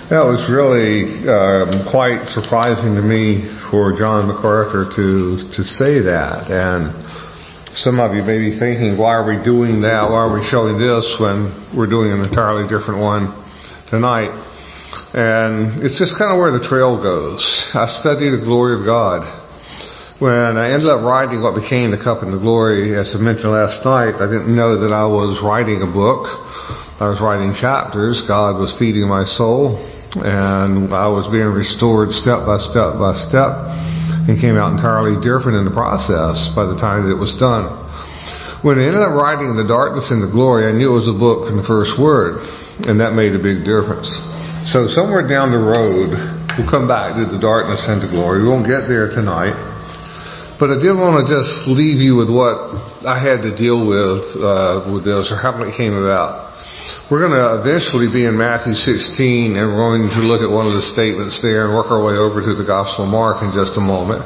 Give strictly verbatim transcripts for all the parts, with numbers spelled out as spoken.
That was really um, quite surprising to me for John MacArthur to to say that. And some of you may be thinking, why are we doing that? Why are we showing this when we're doing an entirely different one tonight? And it's just kind of where the trail goes. I study the glory of God. When I ended up writing what became The Cup and the Glory, as I mentioned last night, I didn't know that I was writing a book. I was writing chapters. God was feeding my soul, and I was being restored step by step by step, and came out entirely different in the process by the time that it was done. When I ended up writing The Darkness and the Glory, I knew it was a book from the first word, and that made a big difference. So somewhere down the road, we'll come back to The Darkness and the Glory. We won't get there tonight. But I did want to just leave you with what I had to deal with uh, with this, or how it came about. We're going to eventually be in Matthew sixteen, and we're going to look at one of the statements there and work our way over to the Gospel of Mark in just a moment.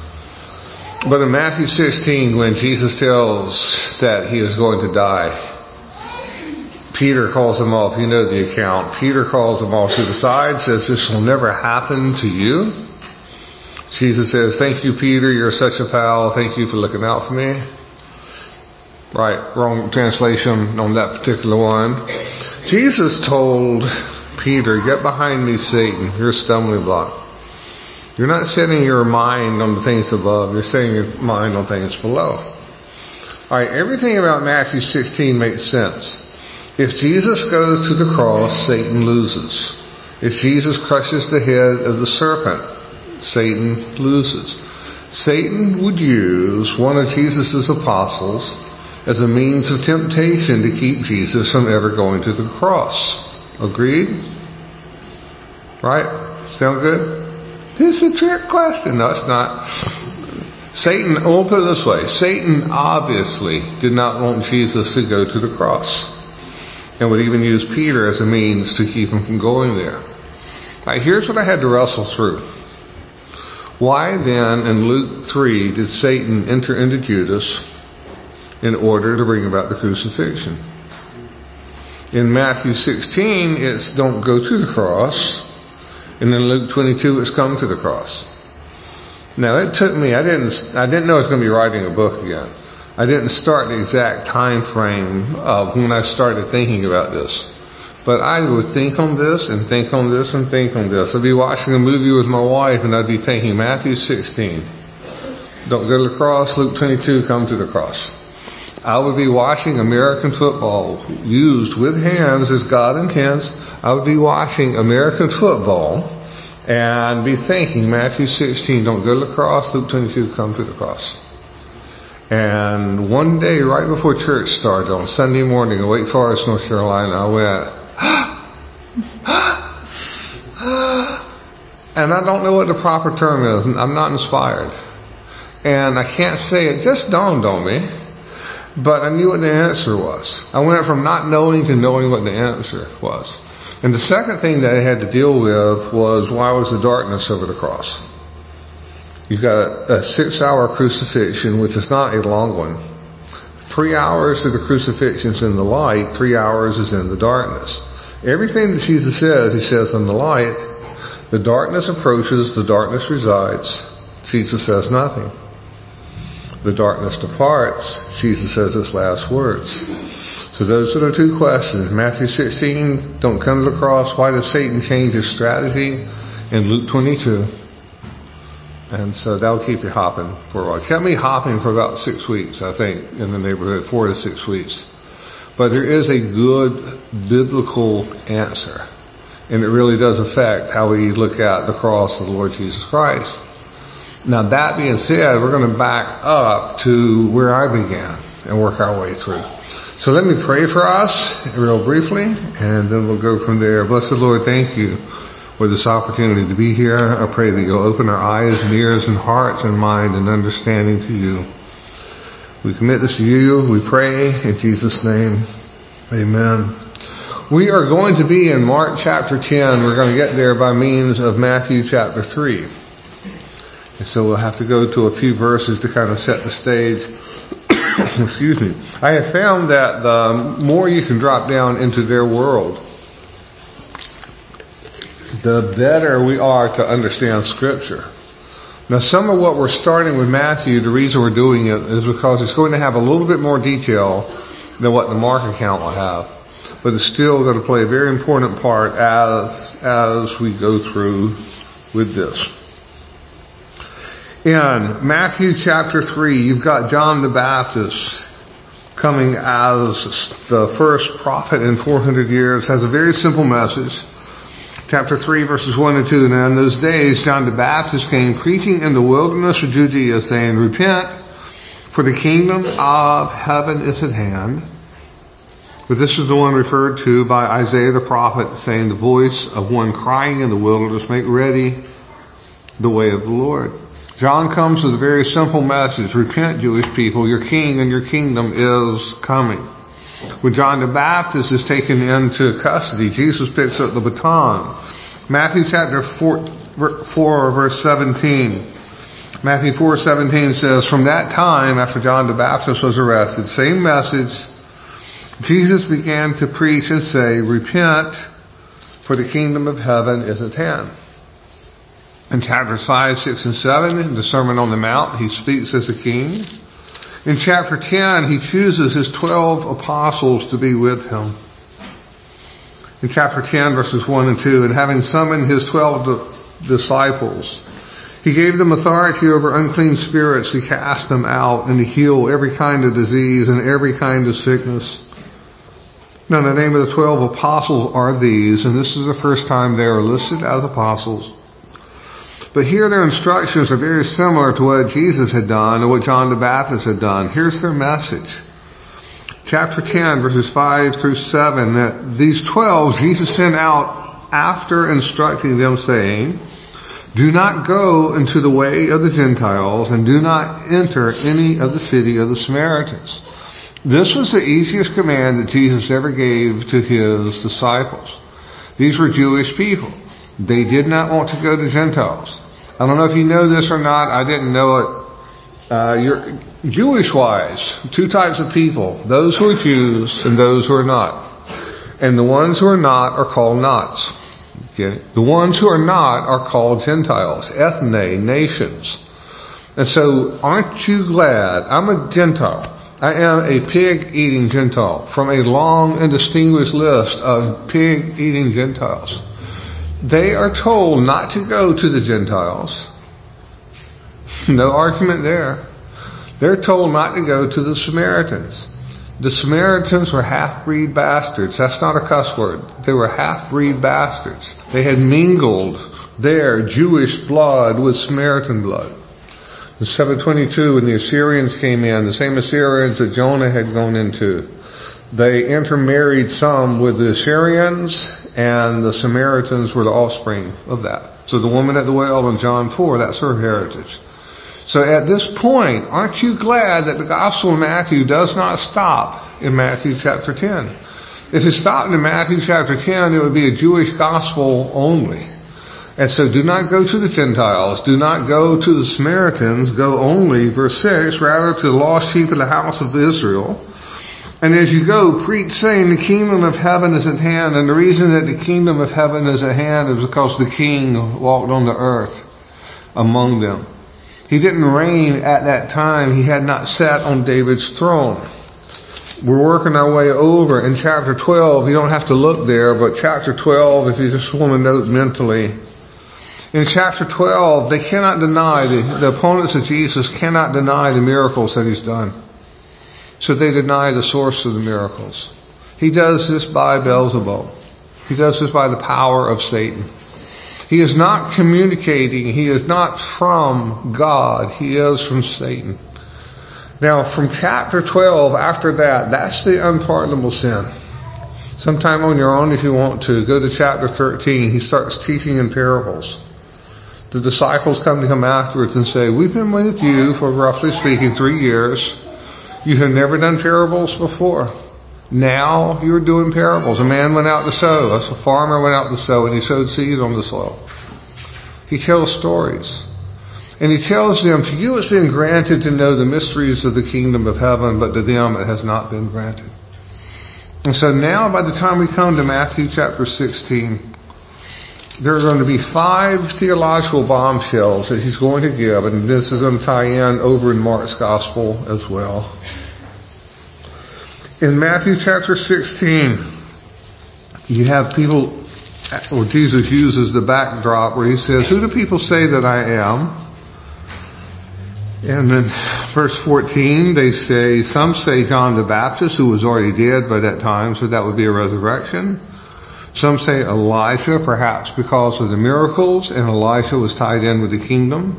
But in Matthew sixteen, when Jesus tells that he is going to die, Peter calls him off. You know the account. Peter calls him off to the side, says, "This will never happen to you." Jesus says, "Thank you, Peter. You're such a pal. Thank you for looking out for me." Right, wrong translation on that particular one. Jesus told Peter, "Get behind me, Satan. You're a stumbling block. You're not setting your mind on the things above. You're setting your mind on things below." All right, everything about Matthew sixteen makes sense. If Jesus goes to the cross, Satan loses. If Jesus crushes the head of the serpent, Satan loses. Satan would use one of Jesus' apostles as a means of temptation to keep Jesus from ever going to the cross. Agreed? Right? Sound good? This is a trick question. No, it's not. Satan, we'll put it this way. Satan obviously did not want Jesus to go to the cross, and would even use Peter as a means to keep him from going there. Now, here's what I had to wrestle through. Why then, in Luke three, did Satan enter into Judas in order to bring about the crucifixion? In Matthew sixteen, it's don't go to the cross. And in Luke twenty-two, it's come to the cross. Now, it took me, I didn't, I didn't know I was going to be writing a book again. I didn't start the exact time frame of when I started thinking about this. But I would think on this and think on this and think on this. I'd be watching a movie with my wife and I'd be thinking, Matthew sixteen, don't go to the cross. Luke twenty-two, come to the cross. I would be watching American football used with hands as God intends. I would be watching American football and be thinking, Matthew sixteen, don't go to the cross. Luke twenty-two, come to the cross. And one day, right before church started on Sunday morning in Wake Forest, North Carolina, I went, and I don't know what the proper term is. I'm not inspired. And I can't say it just dawned on me, but I knew what the answer was. I went from not knowing to knowing what the answer was. And the second thing that I had to deal with was, why was the darkness over the cross? You've got a six-hour crucifixion, which is not a long one. Three hours of the crucifixion is in the light, three hours is in the darkness. Everything that Jesus says, he says in the light. The darkness approaches, the darkness resides. Jesus says nothing. The darkness departs, Jesus says his last words. So those are the two questions. Matthew sixteen, don't come to the cross. Why does Satan change his strategy? In Luke twenty-two. And so that'll keep you hopping for a while. It kept me hopping for about six weeks, I think, in the neighborhood, four to six weeks. But there is a good biblical answer. And it really does affect how we look at the cross of the Lord Jesus Christ. Now, that being said, we're going to back up to where I began and work our way through. So let me pray for us real briefly, and then we'll go from there. Blessed Lord, thank you for this opportunity to be here. I pray that you'll open our eyes and ears and hearts and mind and understanding to you. We commit this to you. We pray in Jesus' name. Amen. We are going to be in Mark chapter ten. We're going to get there by means of Matthew chapter three. And so we'll have to go to a few verses to kind of set the stage. Excuse me. I have found that the more you can drop down into their world, the better we are to understand Scripture. Now, some of what we're starting with Matthew, the reason we're doing it is because it's going to have a little bit more detail than what the Mark account will have. But it's still going to play a very important part as, as we go through with this. In Matthew chapter three, you've got John the Baptist coming as the first prophet in four hundred years, has a very simple message. Chapter three, verses one and two. Now in those days, John the Baptist came preaching in the wilderness of Judea, saying, "Repent, for the kingdom of heaven is at hand." But this is the one referred to by Isaiah the prophet, saying, "The voice of one crying in the wilderness, make ready the way of the Lord." John comes with a very simple message. Repent, Jewish people, your king and your kingdom is coming. When John the Baptist is taken into custody, Jesus picks up the baton. Matthew chapter four, four verse seventeen. Matthew four seventeen says, "From that time, after John the Baptist was arrested," same message, "Jesus began to preach and say, 'Repent, for the kingdom of heaven is at hand.'" In chapters five, six, and seven, in the Sermon on the Mount, he speaks as a king. In chapter ten, he chooses his twelve apostles to be with him. In chapter ten, verses one and two, "And having summoned his twelve disciples, he gave them authority over unclean spirits to cast them out and to heal every kind of disease and every kind of sickness." Now, the name of the twelve apostles are these, and this is the first time they are listed as apostles. But here their instructions are very similar to what Jesus had done and what John the Baptist had done. Here's their message. Chapter ten, verses five through seven, that these twelve Jesus sent out after instructing them, saying, "Do not go into the way of the Gentiles, and do not enter any of the city of the Samaritans." This was the easiest command that Jesus ever gave to his disciples. These were Jewish people. They did not want to go to Gentiles. I don't know if you know this or not. I didn't know it. Uh, you're Jewish-wise, two types of people: those who are Jews and those who are not. And the ones who are not are called nots. Okay? The ones who are not are called Gentiles, ethne, nations. And so, aren't you glad? I'm a Gentile. I am a pig-eating Gentile from a long and distinguished list of pig-eating Gentiles. They are told not to go to the Gentiles. No argument there. They're told not to go to the Samaritans. The Samaritans were half-breed bastards. That's not a cuss word. They were half-breed bastards. They had mingled their Jewish blood with Samaritan blood. In seven twenty-two, when the Assyrians came in, the same Assyrians that Jonah had gone into, they intermarried some with the Assyrians, and the Samaritans were the offspring of that. So the woman at the well in John four, that's her heritage. So at this point, aren't you glad that the Gospel of Matthew does not stop in Matthew chapter ten? If it stopped in Matthew chapter ten, it would be a Jewish gospel only. And so do not go to the Gentiles, do not go to the Samaritans, go only, verse six, rather to the lost sheep of the house of Israel. And as you go, preach, saying, "The kingdom of heaven is at hand." And the reason that the kingdom of heaven is at hand is because the king walked on the earth among them. He didn't reign at that time. He had not sat on David's throne. We're working our way over in chapter twelve. You don't have to look there, but chapter twelve, if you just want to note mentally, in chapter twelve, they cannot deny, the, the opponents of Jesus cannot deny the miracles that he's done. So they deny the source of the miracles. He does this by Beelzebub. He does this by the power of Satan. He is not communicating. He is not from God. He is from Satan. Now, from chapter twelve, after that, that's the unpardonable sin. Sometime on your own, if you want to, go to chapter thirteen. He starts teaching in parables. The disciples come to him afterwards and say, "We've been with you for, roughly speaking, three years. You have never done parables before. Now you're doing parables." A man went out to sow. A farmer went out to sow, and he sowed seed on the soil. He tells stories. And he tells them, "To you it's been granted to know the mysteries of the kingdom of heaven, but to them it has not been granted." And so now, by the time we come to Matthew chapter sixteen, there are going to be five theological bombshells that he's going to give, and this is going to tie in over in Mark's gospel as well. In Matthew chapter sixteen, you have people, or Jesus uses the backdrop where he says, who do people say that I am? And then verse fourteen, they say, some say John the Baptist, who was already dead by that time, so that would be a resurrection. Some say Elijah, perhaps because of the miracles, and Elijah was tied in with the kingdom.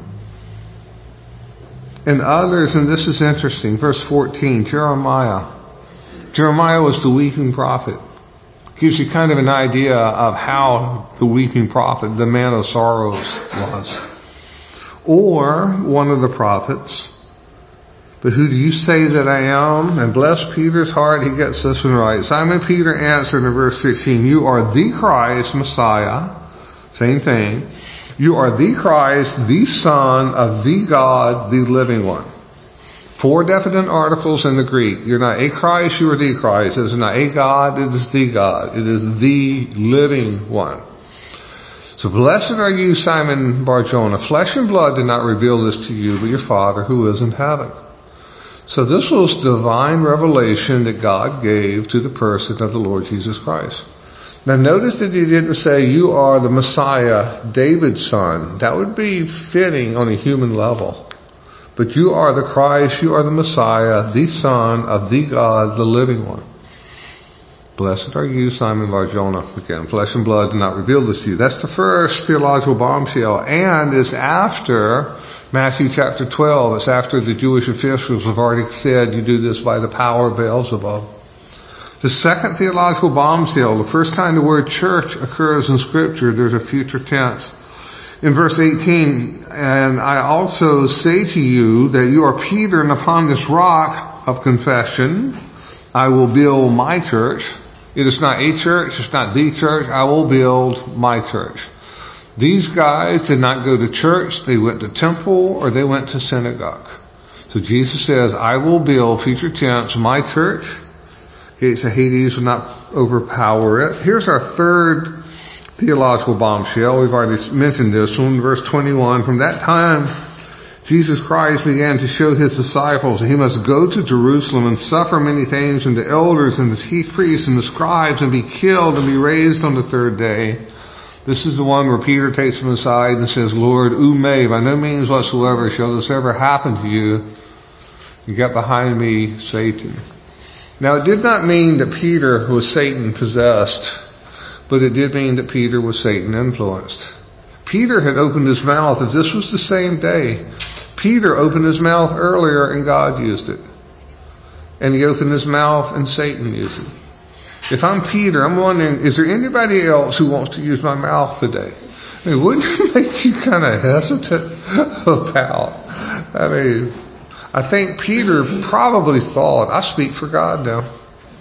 And others, and this is interesting, verse fourteen, Jeremiah. Jeremiah was the weeping prophet. Gives you kind of an idea of how the weeping prophet, the man of sorrows, was. Or one of the prophets. But who do you say that I am? And bless Peter's heart, he gets this one right. Simon Peter answered in verse sixteen, you are the Christ, Messiah. Same thing. You are the Christ, the Son of the God, the living one. Four definite articles in the Greek. You're not a Christ, you are the Christ. It is not a God, it is the God. It is the living one. So blessed are you, Simon Bar-Jonah. Flesh and blood did not reveal this to you, but your Father who is in heaven. So this was divine revelation that God gave to the person of the Lord Jesus Christ. Now notice that he didn't say you are the Messiah, David's son. That would be fitting on a human level. But you are the Christ, you are the Messiah, the Son of the God, the living one. Blessed are you, Simon Bar-Jonah. Again, flesh and blood did not reveal this to you. That's the first theological bombshell, and it's after Matthew chapter twelve. It's after the Jewish officials have already said you do this by the power of Beelzebub. The second theological bombshell, the first time the word church occurs in Scripture, there's a future tense. In verse eighteen, and I also say to you that you are Peter, and upon this rock of confession I will build my church. It is not a church, it's not the church. I will build my church. These guys did not go to church, they went to temple or they went to synagogue. So Jesus says, I will build, future tense, my church. Gates of Hades will not overpower it. Here's our third theological bombshell. We've already mentioned this one, verse twenty-one. From that time, Jesus Christ began to show his disciples that he must go to Jerusalem and suffer many things from the elders and the chief priests and the scribes and be killed and be raised on the third day. This is the one where Peter takes him aside and says, Lord, ume, by no means whatsoever shall this ever happen to you. You get behind me, Satan. Now it did not mean that Peter was Satan possessed, but it did mean that Peter was Satan influenced. Peter had opened his mouth, if this was the same day, Peter opened his mouth earlier and God used it. And he opened his mouth and Satan used it. If I'm Peter, I'm wondering, is there anybody else who wants to use my mouth today? I mean, wouldn't it make you kind of hesitant about? I mean, I think Peter probably thought, I speak for God now.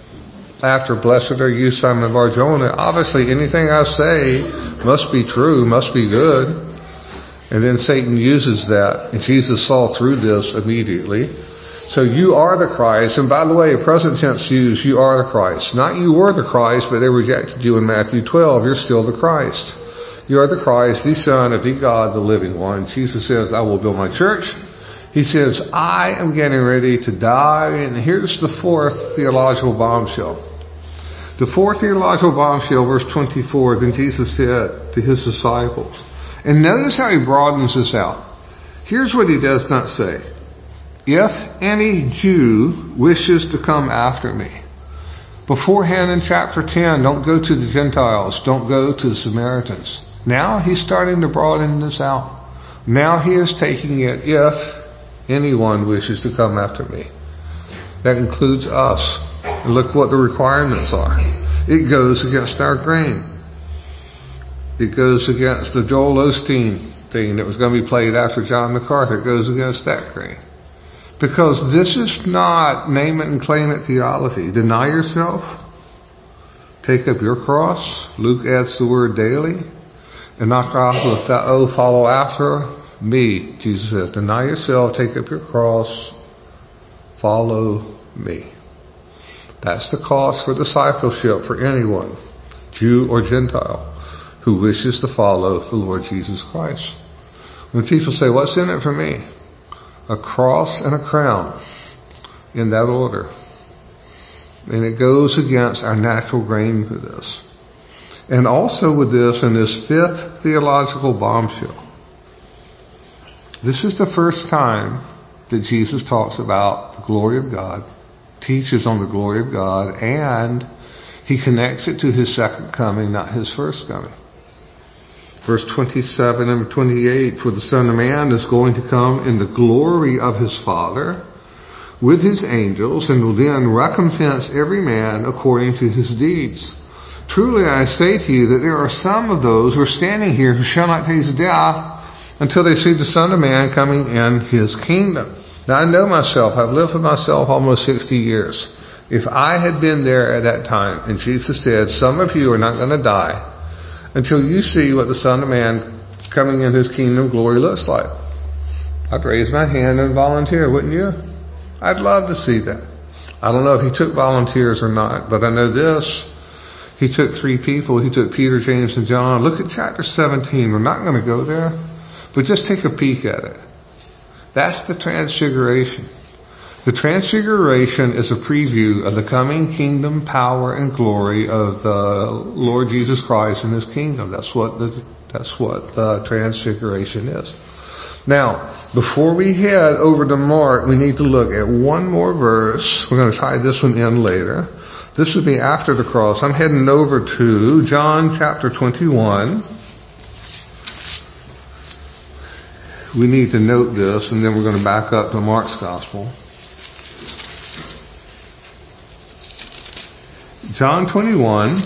After blessed are you, Simon Bar-Jonah, obviously anything I say must be true, must be good. And then Satan uses that, and Jesus saw through this immediately. So you are the Christ, and by the way, present tense used, you are the Christ. Not you were the Christ, but they rejected you in Matthew twelve. You're still the Christ. You are the Christ, the Son of the God, the living one. Jesus says, I will build my church. He says, I am getting ready to die. And here's the fourth theological bombshell. The fourth theological bombshell, verse twenty-four, then Jesus said to his disciples, and notice how he broadens this out. Here's what he does not say. If any Jew wishes to come after me. Beforehand in chapter ten, don't go to the Gentiles, don't go to the Samaritans. Now he's starting to broaden this out. Now he is taking it, if anyone wishes to come after me. That includes us. And look what the requirements are. It goes against our grain. It goes against the Joel Osteen thing that was going to be played after John MacArthur. It goes against that grain. Because this is not name it and claim it theology. Deny yourself. Take up your cross. Luke adds the word daily. And knock off with that, oh, follow after me. Jesus says, deny yourself, take up your cross, follow me. That's the cost for discipleship for anyone, Jew or Gentile, who wishes to follow the Lord Jesus Christ. When people say, what's in it for me? A cross and a crown, in that order. And it goes against our natural grain with this. And also with this, in this fifth theological bombshell, this is the first time that Jesus talks about the glory of God, teaches on the glory of God, and he connects it to his second coming, not his first coming. Verse twenty-seven and twenty-eight, for the Son of Man is going to come in the glory of his Father with his angels, and will then recompense every man according to his deeds. Truly I say to you that there are some of those who are standing here who shall not taste death until they see the Son of Man coming in his kingdom. Now I know myself, I've lived with myself almost sixty years. If I had been there at that time, and Jesus said, some of you are not going to die until you see what the Son of Man coming in his kingdom glory looks like, I'd raise my hand and volunteer, wouldn't you? I'd love to see that. I don't know if he took volunteers or not, but I know this. He took three people. He took Peter, James, and John. Look at chapter seventeen. We're not going to go there, but just take a peek at it. That's the transfiguration. The transfiguration is a preview of the coming kingdom, power, and glory of the Lord Jesus Christ and his kingdom. That's what the, that's what the transfiguration is. Now, before we head over to Mark, we need to look at one more verse. We're going to tie this one in later. This would be after the cross. I'm heading over to John chapter twenty-one. We need to note this, and then we're going to back up to Mark's gospel. John twenty-one.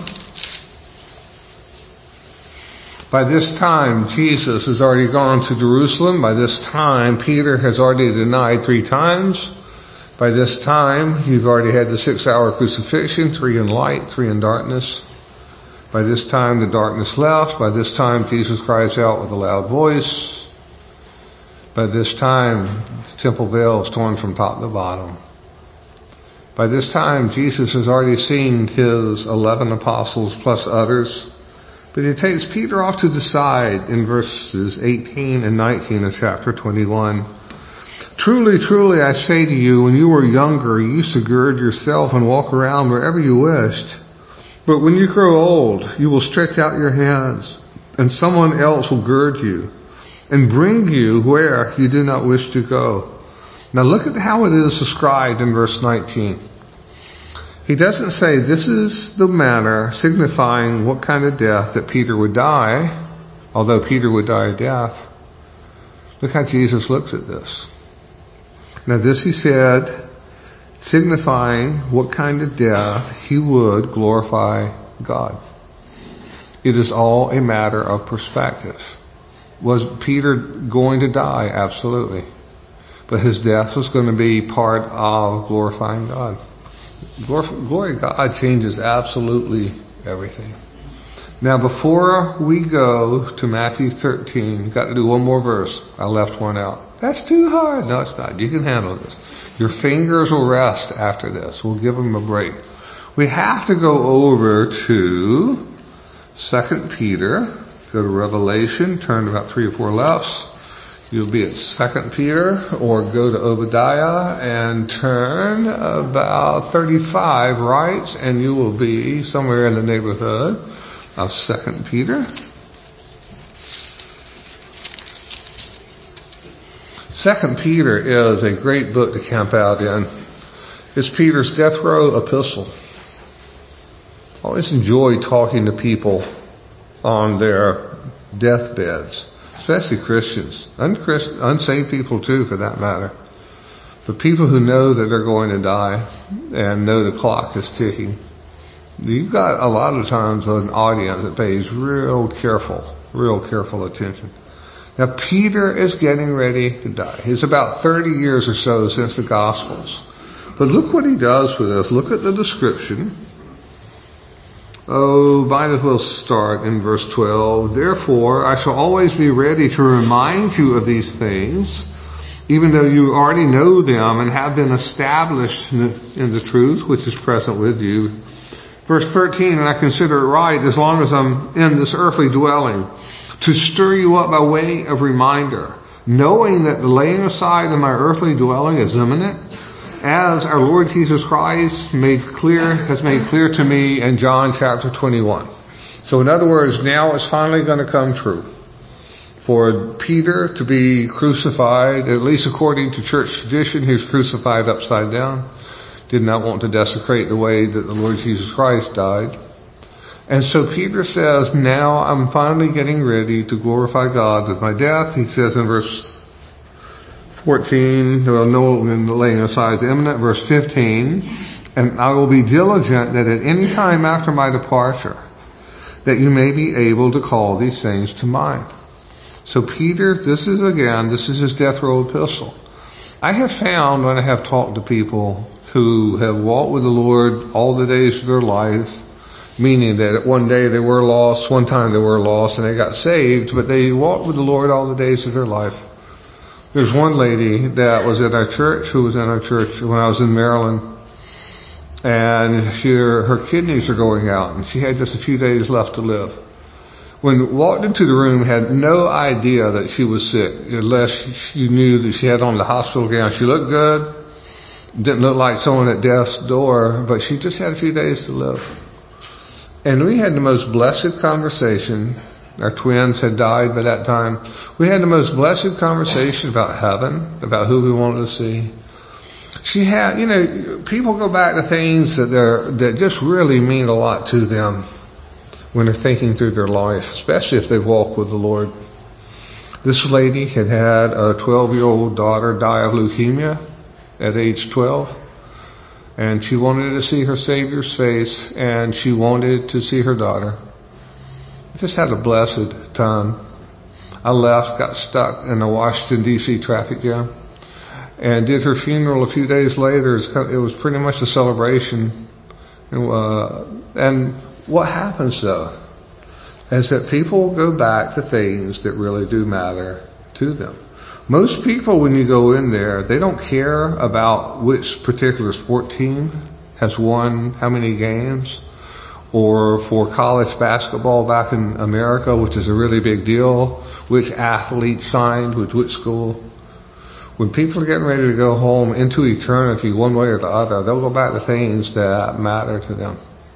By this time, Jesus has already gone to Jerusalem. By this time, Peter has already denied three times. By this time, you've already had the six-hour crucifixion, three in light, three in darkness. By this time, the darkness left. By this time, Jesus cries out with a loud voice. By this time, the temple veil is torn from top to bottom. By this time, Jesus has already seen his eleven apostles plus others. But he takes Peter off to the side in verses eighteen and nineteen of chapter twenty-one. Truly, truly, I say to you, when you were younger, you used to gird yourself and walk around wherever you wished. But when you grow old, you will stretch out your hands, and someone else will gird you and bring you where you do not wish to go. Now look at how it is described in verse nineteen. He doesn't say this is the manner signifying what kind of death that Peter would die, although Peter would die a death. Look how Jesus looks at this. Now this he said, signifying what kind of death he would glorify God. It is all a matter of perspective. Was Peter going to die? Absolutely. But his death was going to be part of glorifying God. Glory of God changes absolutely everything. Now before we go to Matthew thirteen, got to do one more verse. I left one out. That's too hard. No, it's not. You can handle this. Your fingers will rest after this. We'll give them a break. We have to go over to Second Peter. Go to Revelation. Turn about three or four lefts. You'll be at Second Peter, or go to Obadiah and turn about thirty-five right, and you will be somewhere in the neighborhood of Second Peter. Second Peter is a great book to camp out in. It's Peter's death row epistle. I always enjoy talking to people on their deathbeds. Especially Christians, Unchrist- unsaved people too, for that matter. But people who know that they're going to die and know the clock is ticking. You've got a lot of times an audience that pays real careful, real careful attention. Now Peter is getting ready to die. He's about thirty years or so since the Gospels. But look what he does with this. Look at the description. Oh, might as well start in verse twelve. Therefore, I shall always be ready to remind you of these things, even though you already know them and have been established in the, in the truth which is present with you. Verse thirteen, and I consider it right, as long as I'm in this earthly dwelling, to stir you up by way of reminder, knowing that the laying aside of my earthly dwelling is imminent, as our Lord Jesus Christ made clear, has made clear to me in John chapter twenty-one. So in other words, now it's finally going to come true for Peter to be crucified, at least according to church tradition. He was crucified upside down. Did not want to desecrate the way that the Lord Jesus Christ died. And so Peter says, now I'm finally getting ready to glorify God with my death. He says in verse fourteen, well, no, in the laying aside is imminent. Verse fifteen, and I will be diligent that at any time after my departure, that you may be able to call these things to mind. So Peter, this is again, this is his death row epistle. I have found when I have talked to people who have walked with the Lord all the days of their life, meaning that one day they were lost, one time they were lost and they got saved, but they walked with the Lord all the days of their life. There's one lady that was at our church, who was in our church when I was in Maryland, and she, her kidneys are going out, and she had just a few days left to live. When walked into the room, had no idea that she was sick, unless you knew that she had on the hospital gown. She looked good, didn't look like someone at death's door, but she just had a few days to live. And we had the most blessed conversation. Our twins had died by that time. We had the most blessed conversation about heaven, about who we wanted to see. She had, you know, people go back to things that they're, that just really mean a lot to them when they're thinking through their life, especially if they've walked with the Lord. This lady had had a twelve-year-old daughter die of leukemia at age twelve. And she wanted to see her Savior's face, and she wanted to see her daughter. Just had a blessed time. I left, got stuck in the Washington, D C traffic jam, and did her funeral a few days later. It was pretty much a celebration. Uh, and what happens, though, is that people go back to things that really do matter to them. Most people, when you go in there, they don't care about which particular sport team has won how many games, or for college basketball back in America, which is a really big deal, which athlete signed with which school. When people are getting ready to go home into eternity one way or the other, they'll go back to things that matter to them.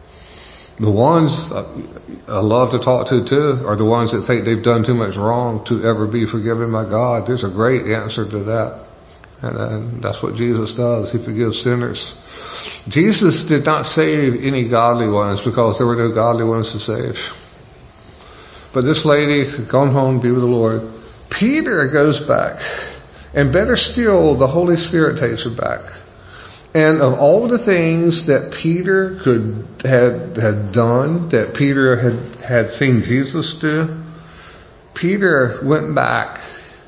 The ones I love to talk to too are the ones that think they've done too much wrong to ever be forgiven by God. There's a great answer to that. And, and that's what Jesus does. He forgives sinners. Jesus did not save any godly ones because there were no godly ones to save. But this lady had gone home to be with the Lord. Peter goes back. And better still, the Holy Spirit takes her back. And of all the things that Peter could had had done, that Peter had, had seen Jesus do, Peter went back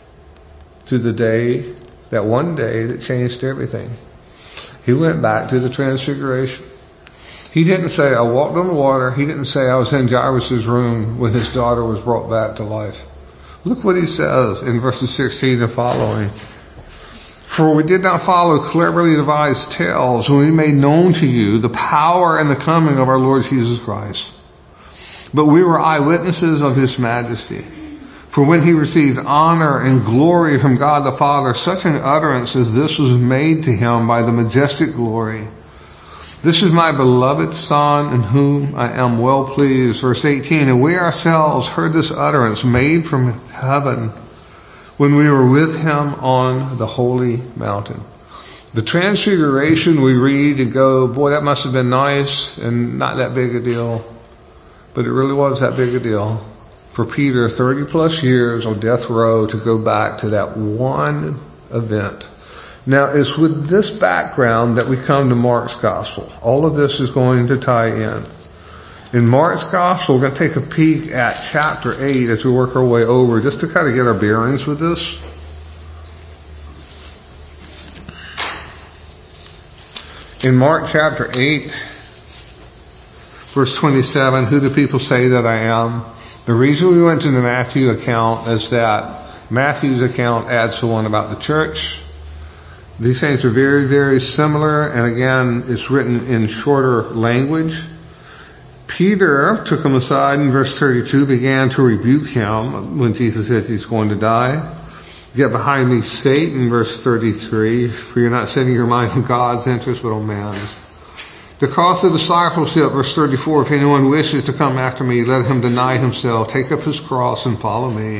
to the day, that one day that changed everything. He went back to the Transfiguration. He didn't say, I walked on the water. He didn't say, I was in Jairus' room when his daughter was brought back to life. Look what he says in verses sixteen and following. For we did not follow cleverly devised tales when we made known to you the power and the coming of our Lord Jesus Christ. But we were eyewitnesses of his majesty. For when he received honor and glory from God the Father, such an utterance as this was made to him by the majestic glory. This is my beloved Son in whom I am well pleased. Verse eighteen, and we ourselves heard this utterance made from heaven when we were with him on the holy mountain. The Transfiguration we read and go, boy, that must have been nice and not that big a deal. But it really was that big a deal for Peter, thirty plus years on death row, to go back to that one event. Now, it's with this background that we come to Mark's Gospel. All of this is going to tie in. In Mark's Gospel, we're going to take a peek at chapter eight as we work our way over, just to kind of get our bearings with this. In Mark chapter eight, verse twenty-seven, who do people say that I am? The reason we went to the Matthew account is that Matthew's account adds to one about the church. These things are very, very similar, and again, it's written in shorter language. Peter took him aside in verse thirty-two, began to rebuke him when Jesus said he's going to die. Get behind me, Satan, verse thirty-three, for you're not setting your mind on God's interest, but on man's. The cross of discipleship, verse thirty-four, if anyone wishes to come after me, let him deny himself, take up his cross and follow me.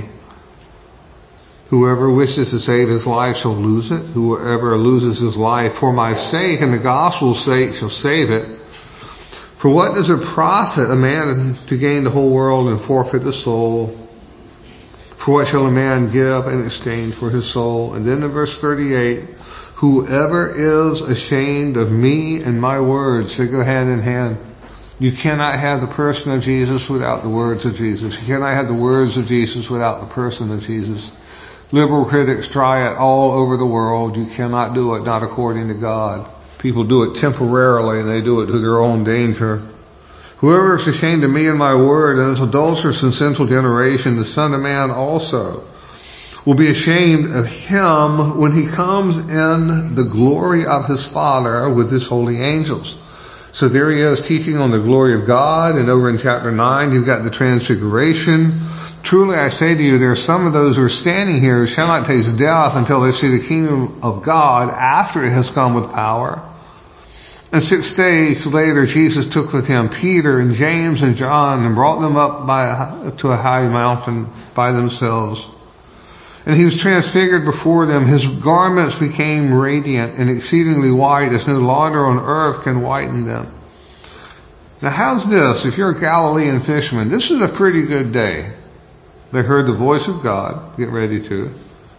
Whoever wishes to save his life shall lose it. Whoever loses his life for my sake and the gospel's sake shall save it. For what does it profit a man to gain the whole world and forfeit his soul? For what shall a man give in exchange for his soul? And then in verse thirty-eight, whoever is ashamed of me and my words, they go hand in hand. You cannot have the person of Jesus without the words of Jesus. You cannot have the words of Jesus without the person of Jesus. Liberal critics try it all over the world. You cannot do it, not according to God. People do it temporarily and they do it to their own danger. Whoever is ashamed of me and my word and this adulterous and sinful generation, the Son of Man also will be ashamed of him when he comes in the glory of his Father with his holy angels. So there he is teaching on the glory of God, and over in chapter nine you've got the transfiguration. Truly I say to you, there are some of those who are standing here who shall not taste death until they see the kingdom of God after it has come with power. And six days later, Jesus took with him Peter and James and John and brought them up by, to a high mountain by themselves. And he was transfigured before them. His garments became radiant and exceedingly white, as no launder on earth can whiten them. Now how's this? If you're a Galilean fisherman, this is a pretty good day. They heard the voice of God. Get ready to.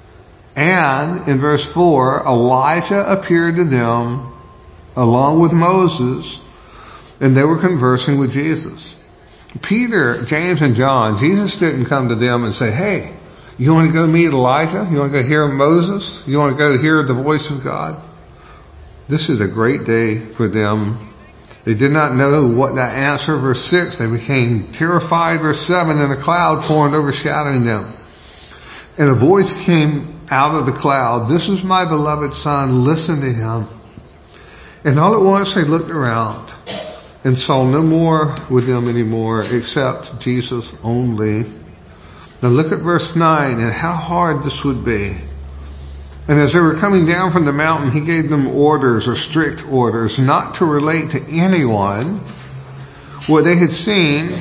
And in verse four, Elijah appeared to them along with Moses, and they were conversing with Jesus. Peter, James, and John, Jesus didn't come to them and say, hey, you want to go meet Elijah? You want to go hear Moses? You want to go hear the voice of God? This is a great day for them. They did not know what to answer. Verse six, they became terrified. Verse seven, and a cloud formed overshadowing them. And a voice came out of the cloud, this is my beloved Son, listen to him. And all at once they looked around and saw no more with them anymore except Jesus only. Now look at verse nine and how hard this would be. And as they were coming down from the mountain, he gave them orders, or strict orders, not to relate to anyone what they had seen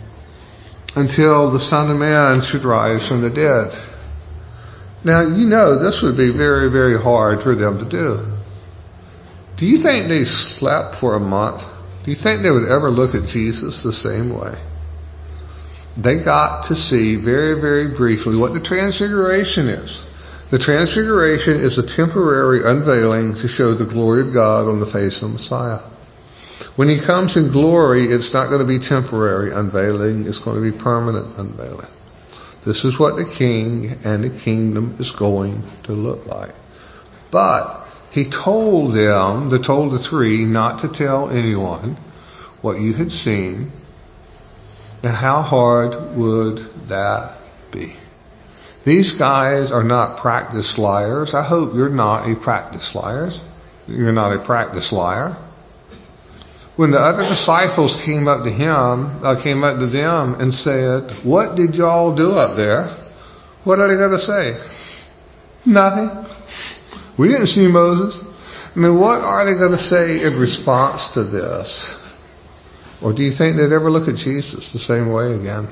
until the Son of Man should rise from the dead. Now, you know this would be very, very hard for them to do. Do you think they slept for a month? Do you think they would ever look at Jesus the same way? They got to see very, very briefly what the transfiguration is. The transfiguration is a temporary unveiling to show the glory of God on the face of the Messiah. When he comes in glory, it's not going to be temporary unveiling. It's going to be permanent unveiling. This is what the king and the kingdom is going to look like. But he told them, they told the three, not to tell anyone what you had seen. Now how hard would that be? These guys are not practiced liars. I hope you're not a practiced liar. You're not a practiced liar. When the other disciples came up to him, uh, came up to them and said, what did y'all do up there? What are they going to say? Nothing. We didn't see Moses. I mean, what are they going to say in response to this? Or do you think they'd ever look at Jesus the same way again?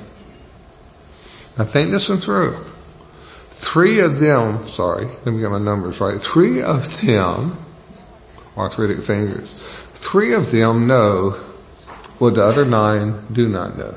Now think this one through. Three of them, sorry, let me get my numbers right. Three of them, arthritic fingers, three of them know what the other nine do not know.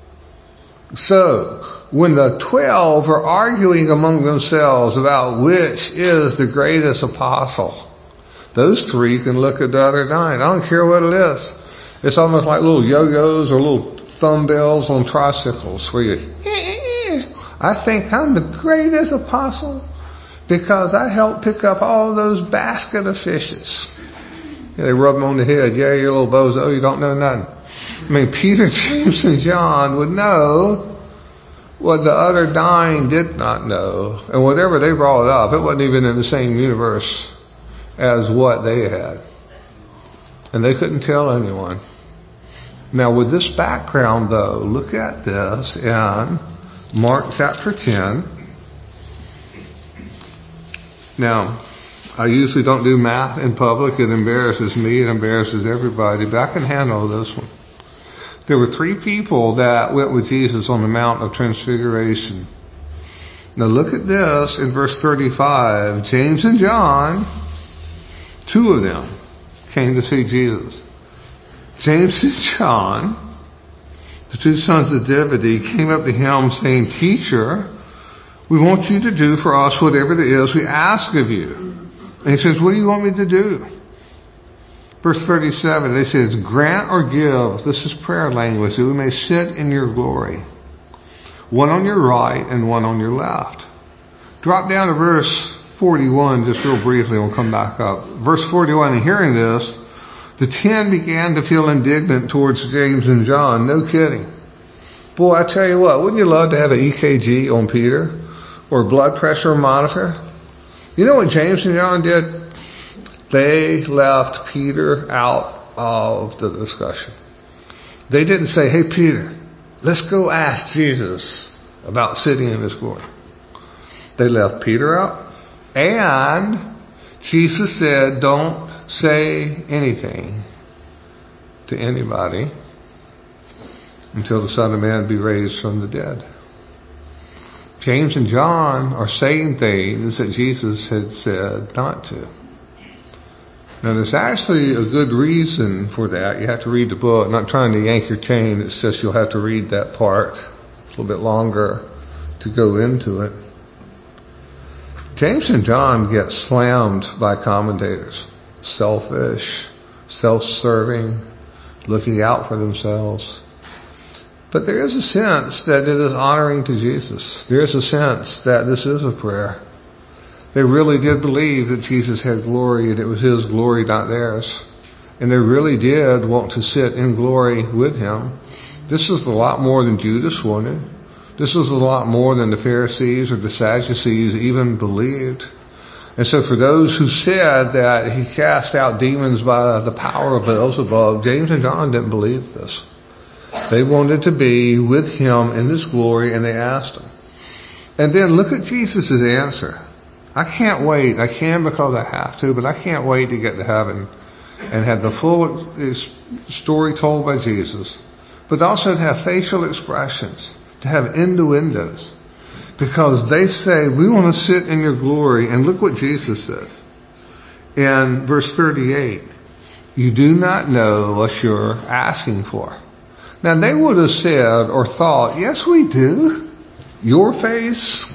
So, when the twelve are arguing among themselves about which is the greatest apostle, those three can look at the other nine. I don't care what it is. It's almost like little yo-yos or little thumbells on tricycles where you, I think I'm the greatest apostle because I helped pick up all those basket of fishes. Yeah, they rub them on the head. Yeah, you little bozo, you don't know nothing. I mean, Peter, James, and John would know what the other nine did not know. And whatever they brought up, it wasn't even in the same universe as what they had. And they couldn't tell anyone. Now with this background though, look at this in Mark chapter ten. Now, I usually don't do math in public. It embarrasses me. It embarrasses everybody. But I can handle this one. There were three people that went with Jesus on the Mount of Transfiguration. Now look at this in verse thirty-five. James and John, two of them, came to see Jesus. James and John, the two sons of Zebedee, came up to him saying, Teacher, we want you to do for us whatever it is we ask of you. And he says, what do you want me to do? Verse thirty-seven, they says, grant or give, this is prayer language, that we may sit in your glory. One on your right and one on your left. Drop down to verse forty-one just real briefly, we'll come back up. Verse forty-one, and hearing this, the ten began to feel indignant towards James and John. No kidding. Boy, I tell you what, wouldn't you love to have an E K G on Peter? Or a blood pressure monitor? You know what James and John did? They left Peter out of the discussion. They didn't say, hey Peter, let's go ask Jesus about sitting in his glory. They left Peter out. And Jesus said, don't say anything to anybody until the Son of Man be raised from the dead. James and John are saying things that Jesus had said not to. Now there's actually a good reason for that. You have to read the book. I'm not trying to yank your chain. It's just you'll have to read that part a little bit longer to go into it. James and John get slammed by commentators. Selfish, self-serving, looking out for themselves. But there is a sense that it is honoring to Jesus. There is a sense that this is a prayer. They really did believe that Jesus had glory and it was his glory, not theirs. And they really did want to sit in glory with him. This is a lot more than Judas wanted. This is a lot more than the Pharisees or the Sadducees even believed. And so for those who said that he cast out demons by the power of Beelzebub, James and John didn't believe this. They wanted to be with him in this glory, and they asked him. And then look at Jesus' answer. I can't wait. I can because I have to, but I can't wait to get to heaven and have the full story told by Jesus, but also to have facial expressions, to have innuendos, because they say, we want to sit in your glory. And look what Jesus said in verse thirty-eight. You do not know what you're asking for. Now they would have said or thought, yes we do. Your face,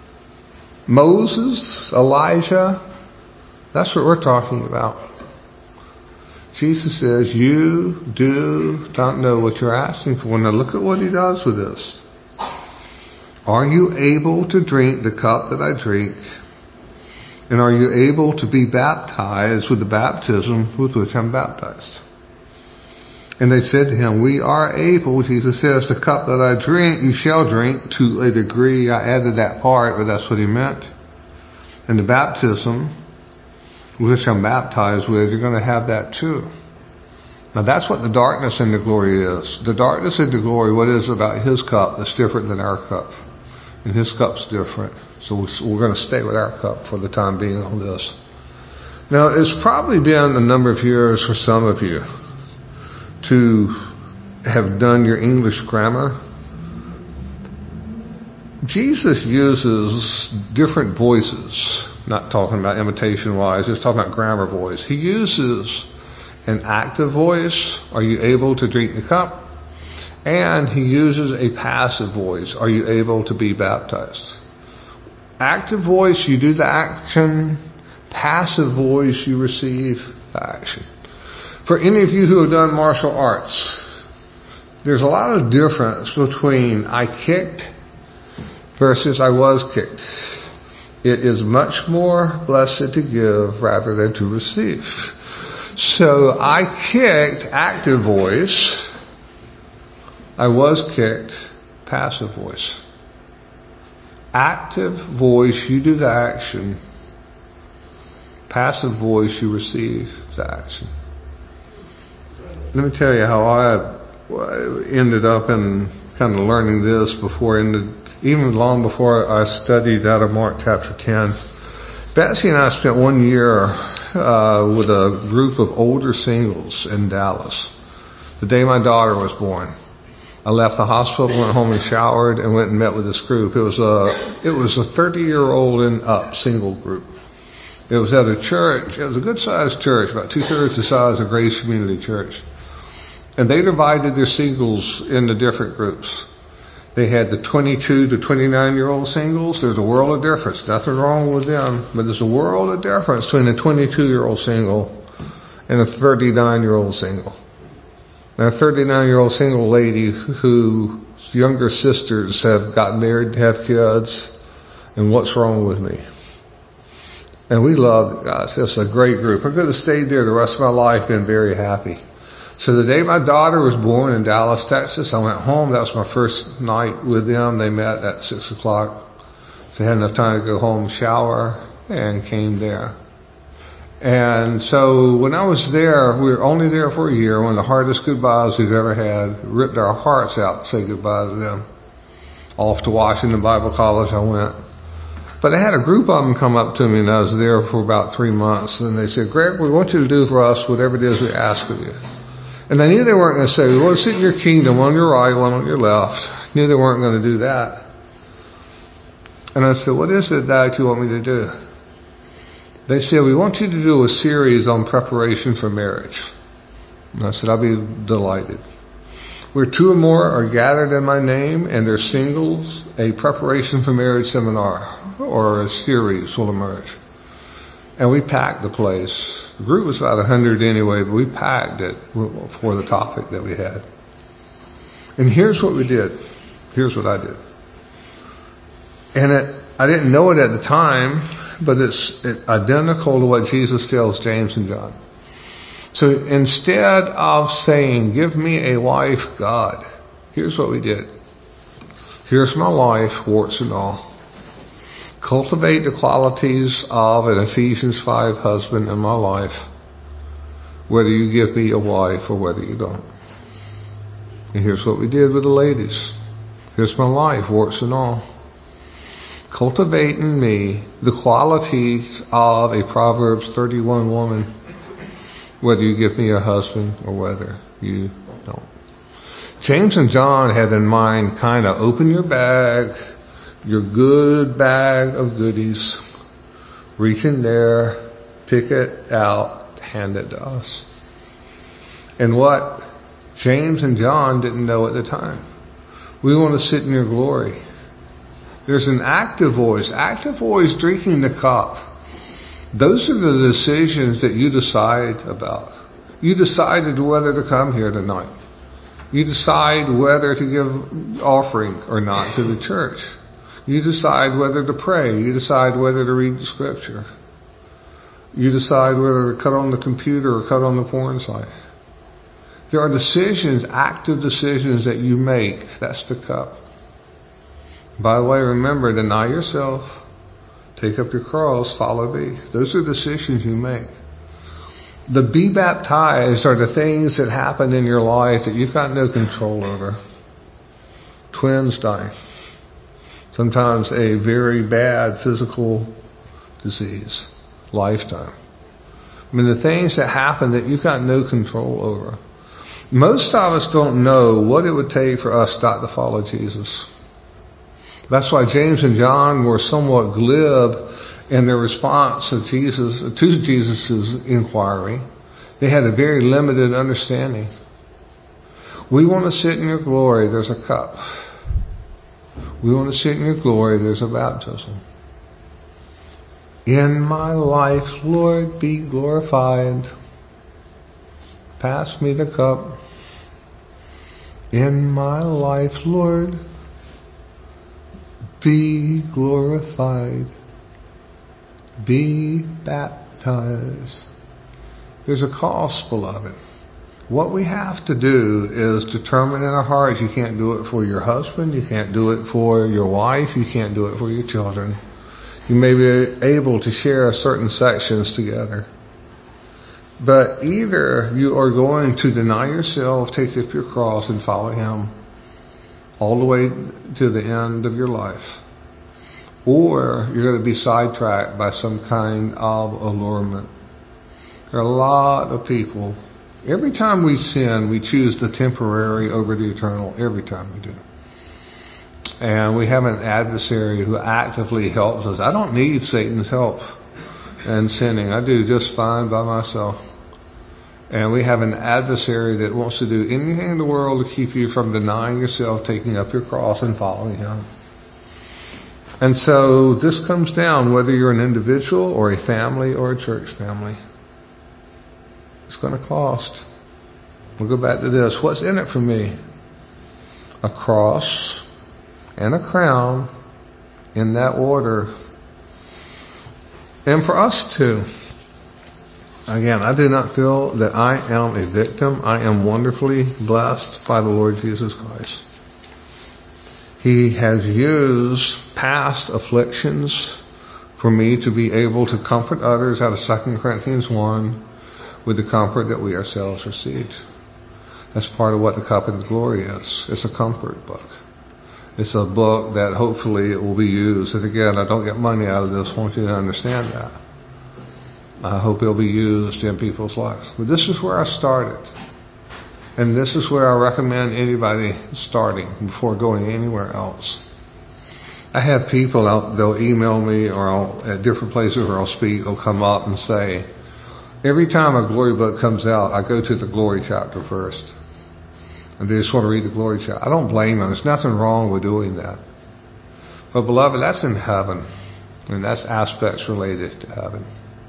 Moses, Elijah, that's what we're talking about. Jesus says, you do not know what you're asking for. Now look at what he does with this. Are you able to drink the cup that I drink? And are you able to be baptized with the baptism with which I'm baptized? And they said to him, we are able. Jesus says, the cup that I drink, you shall drink to a degree. I added that part, but that's what he meant. And the baptism which I'm baptized with, you're going to have that too. Now that's what the darkness and the glory is. The darkness and the glory, what is about his cup that's different than our cup? And his cup's different. So we're going to stay with our cup for the time being on this. Now it's probably been a number of years for some of you to have done your English grammar. Jesus uses different voices, not talking about imitation wise, just talking about grammar voice. He uses an active voice, are you able to drink the cup? And he uses a passive voice, are you able to be baptized? Active voice, you do the action. Passive voice, you receive the action. For any of you who have done martial arts, there's a lot of difference between I kicked versus I was kicked. It is much more blessed to give rather than to receive. So I kicked, active voice. I was kicked, passive voice. Active voice, you do the action. Passive voice, you receive the action. Let me tell you how I ended up in kind of learning this before, ended, even long before I studied out of Mark chapter ten. Betsy and I spent one year uh, with a group of older singles in Dallas. The day my daughter was born, I left the hospital, went home and showered, and went and met with this group. It was a it was a thirty-year-old and up single group. It was at a church. It was a good-sized church, about two-thirds the size of Grace Community Church. And they divided their singles into different groups. They had the twenty-two to twenty-nine-year-old singles. There's a world of difference. Nothing wrong with them, but there's a world of difference between a twenty-two-year-old single and a thirty-nine-year-old single. Now, a thirty-nine-year-old single lady whose younger sisters have gotten married, have kids, and what's wrong with me? And we loved it, guys. It was a great group. I could have stayed there the rest of my life, been very happy. So the day my daughter was born in Dallas, Texas, I went home. That was my first night with them. They met at six o'clock. So I had enough time to go home, shower, and came there. And so when I was there, we were only there for a year, one of the hardest goodbyes we've ever had. Ripped our hearts out to say goodbye to them. Off to Washington Bible College I went. But I had a group of them come up to me, and I was there for about three months. And they said, Greg, we want you to do for us whatever it is we ask of you. And I knew they weren't going to say, we want to sit in your kingdom, one on your right, one on your left. I knew they weren't going to do that. And I said, what is it that you want me to do? They said, we want you to do a series on preparation for marriage. And I said, I'll be delighted. Where two or more are gathered in my name and they're singles, a preparation for marriage seminar or a series will emerge. And we packed the place. The group was about a hundred anyway, but we packed it for the topic that we had. And here's what we did. Here's what I did. And it, I didn't know it at the time, but it's it, identical to what Jesus tells James and John. So instead of saying, give me a wife, God, here's what we did. Here's my wife, warts and all. Cultivate the qualities of an Ephesians five husband in my life, whether you give me a wife or whether you don't. And here's what we did with the ladies. Here's my life, warts and all. Cultivate in me the qualities of a Proverbs thirty-one woman, whether you give me a husband or whether you don't. James and John had in mind kind of open your bag, your good bag of goodies, reach in there, pick it out, hand it to us. And what James and John didn't know at the time, we want to sit in your glory. There's an active voice, active voice drinking the cup. Those are the decisions that you decide about. You decided whether to come here tonight. You decide whether to give offering or not to the church. You decide whether to pray. You decide whether to read the scripture. You decide whether to cut on the computer or cut on the porn site. There are decisions, active decisions that you make. That's the cup. By the way, remember, deny yourself, take up your cross, follow me. Those are decisions you make. The be baptized are the things that happen in your life that you've got no control over. Twins die. Sometimes a very bad physical disease. Lifetime. I mean, the things that happen that you've got no control over. Most of us don't know what it would take for us not to follow Jesus. That's why James and John were somewhat glib in their response to Jesus, to Jesus' inquiry. They had a very limited understanding. We want to sit in your glory, there's a cup. We want to sit in your glory, there's a baptism. In my life, Lord, be glorified. Pass me the cup. In my life, Lord, be glorified. Be baptized. There's a cost, beloved. What we have to do is determine in our hearts, you can't do it for your husband, you can't do it for your wife, you can't do it for your children. You may be able to share certain sections together. But either you are going to deny yourself, take up your cross, and follow him all the way to the end of your life, or you're going to be sidetracked by some kind of allurement. There are a lot of people. Every time we sin, we choose the temporary over the eternal. Every time we do. And we have an adversary who actively helps us. I don't need Satan's help in sinning. I do just fine by myself. And we have an adversary that wants to do anything in the world to keep you from denying yourself, taking up your cross, and following him. And so this comes down whether you're an individual or a family or a church family. It's going to cost. We'll go back to this. What's in it for me? A cross and a crown, in that order. And for us too. Again, I do not feel that I am a victim. I am wonderfully blessed by the Lord Jesus Christ. He has used past afflictions for me to be able to comfort others out of Second Corinthians one with the comfort that we ourselves received. That's part of what the Cup of the Glory is. It's a comfort book. It's a book that hopefully it will be used. And again, I don't get money out of this. I want you to understand that. I hope it'll be used in people's lives. But this is where I started. And this is where I recommend anybody starting before going anywhere else. I have people out, they'll email me or I'll, at different places where I'll speak, they'll come up and say, every time a glory book comes out, I go to the glory chapter first. And they just want to read the glory chapter. I don't blame them. There's nothing wrong with doing that. But beloved, that's in heaven. And that's aspects related to heaven.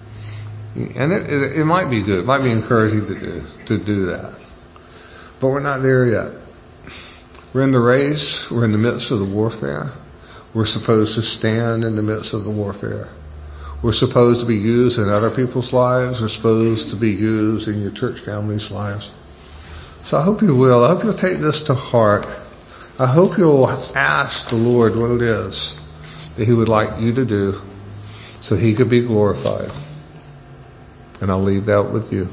And it, it, it might be good. It might be encouraging to do, to do that. But we're not there yet. We're in the race. We're in the midst of the warfare. We're supposed to stand in the midst of the warfare. We're supposed to be used in other people's lives. We're supposed to be used in your church family's lives. So I hope you will. I hope you'll take this to heart. I hope you'll ask the Lord what it is that he would like you to do so he could be glorified. And I'll leave that with you.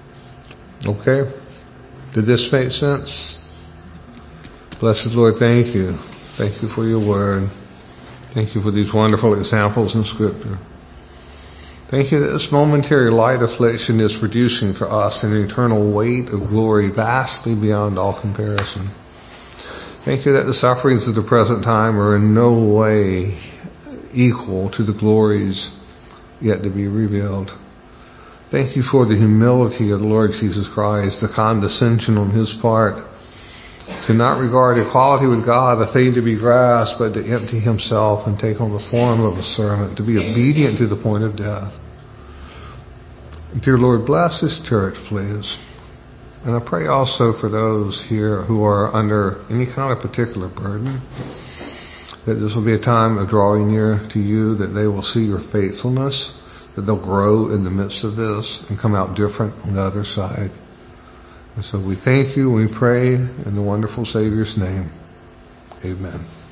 Okay? Did this make sense? Blessed Lord, thank you. Thank you for your word. Thank you for these wonderful examples in Scripture. Thank you that this momentary light affliction is producing for us an eternal weight of glory vastly beyond all comparison. Thank you that the sufferings of the present time are in no way equal to the glories yet to be revealed. Thank you for the humility of the Lord Jesus Christ, the condescension on his part, to not regard equality with God a thing to be grasped, but to empty himself and take on the form of a servant, to be obedient to the point of death. Dear Lord, bless this church, please. And I pray also for those here who are under any kind of particular burden, that this will be a time of drawing near to you, that they will see your faithfulness, that they'll grow in the midst of this and come out different on the other side. And so we thank you and we pray in the wonderful Savior's name. Amen.